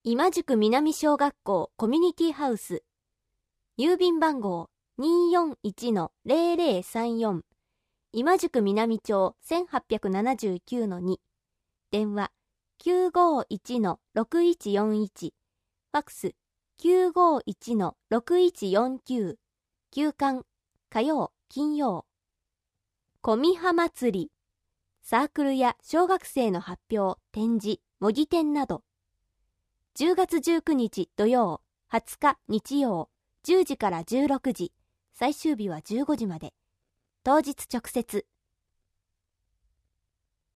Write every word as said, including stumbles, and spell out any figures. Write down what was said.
今宿南小学校コミュニティハウス。郵便番号 にーよんいちのゼロゼロさんよん。今宿南町 せんはっぴゃくななじゅうきゅうのに。電話 きゅうごいちのろくいちよんいち。ファックス きゅうごいちのろくいちよんきゅう。休館火曜、金曜。小美葉祭り。サークルや小学生の発表、展示、模擬店など。じゅうがつじゅうくにち土曜、はつか日曜、じゅうじからじゅうろくじ、最終日はじゅうごじまで。当日直接。